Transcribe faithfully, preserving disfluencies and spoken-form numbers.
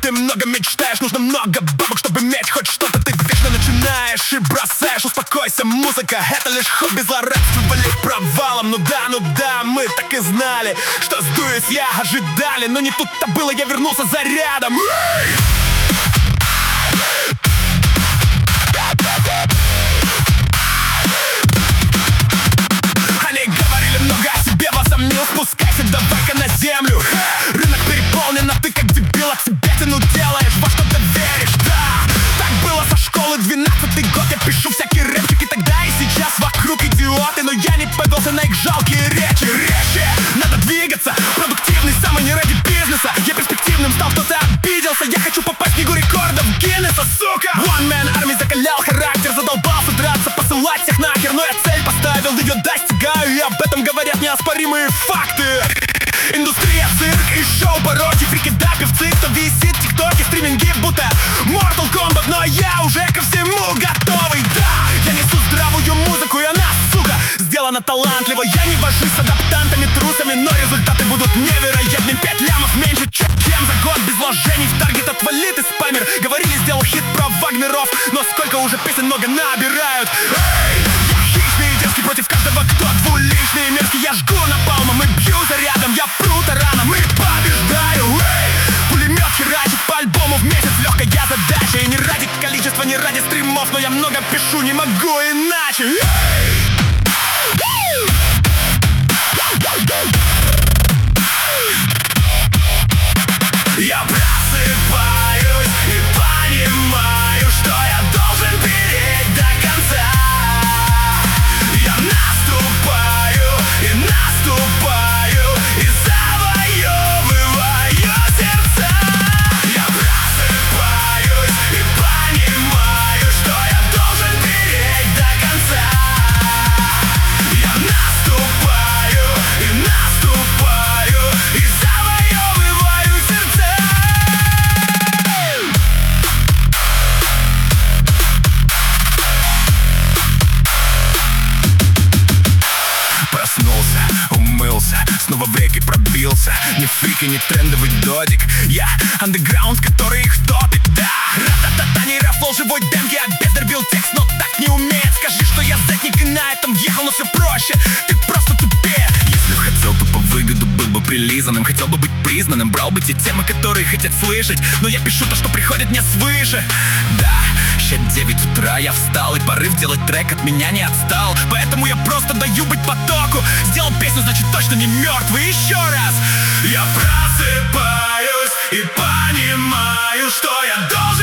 Ты много мечтаешь, нужно много бабок, чтобы иметь хоть что-то. Ты вечно начинаешь и бросаешь. Успокойся, музыка, это лишь хобби, злорадствовали провалом. Ну да, ну да, мы так и знали, что сдуюсь я, ожидали. Но не тут-то было, я вернулся зарядом. Они говорили много о себе, возомнил, спускайся, давай-ка на землю. Рынок переполнен, а ты как дебил от себя тяну делаешь, во что-то веришь, да. Так было со школы, двенадцатый год, я пишу всякие рэпчики тогда и сейчас. Вокруг идиоты, но я не повелся на их жалкие речи. Речи, надо двигаться, продуктивный, самый не ради бизнеса. Я перспективным стал, кто-то обиделся. Я хочу попасть в книгу рекордов Гиннесса, сука. One man army закалял характер, задолбался драться, посылать всех нахер. Но я цель поставил, ее достигаю, и об этом говорят неоспоримые факты. Индустрия, цирк и шоу, пародии, фрики, да, певцы, кто висит, тиктоки, стриминги, будто Mortal Kombat. Но я уже ко всему готовый, да. Я несу здравую музыку, и она, сука, сделана талантливо. Я не вожусь с адаптантами, трусами, но результаты будут невероятны. Пять лямов меньше, чем за год без вложений в таргет, отвали ты, спамер. Говорили, сделал хит про Вагнеров, но сколько уже песен много набирают. Эй, я хищный и дерзкий против каждого, кто двуличный и мерзкий. Я жгу напалмом и бью зарядом, я пру тараном и побеждаю. Эй, пулемет херачит по альбому в месяц, легкая задача. И не ради количества, не ради стримов, но я много пишу, не могу иначе. Эй! Я просыпаюсь и понимаю, что я должен переть до конца. Я наступаю и наступаю и завоевываю сердца. Я просыпаюсь и понимаю, что я должен переть до конца. Я наступаю и наступаю и завоевываю сердца. Проснулся, умылся, снова в реки пробился. Не фрик и не трендовый додик, я андеграунд, который их топит, да. Ра-та-та-та, не рафлол, живой демки, а бездер бил текст, но так не умеет. Скажи, что я зетник и на этом въехал, но все проще, ты просто тупее. Если б хотел бы по выгоду, был бы прилизанным. Хотел бы быть признанным, брал бы те темы, которые хотят слышать. Но я пишу то, что приходит мне свыше, да. Ща девять утра, я встал, и порыв делать трек от меня не отстал. Поэтому я просто даю быть потоку. Сделал песню, значит точно не мертвый. Еще раз. Я просыпаюсь и понимаю, что я должен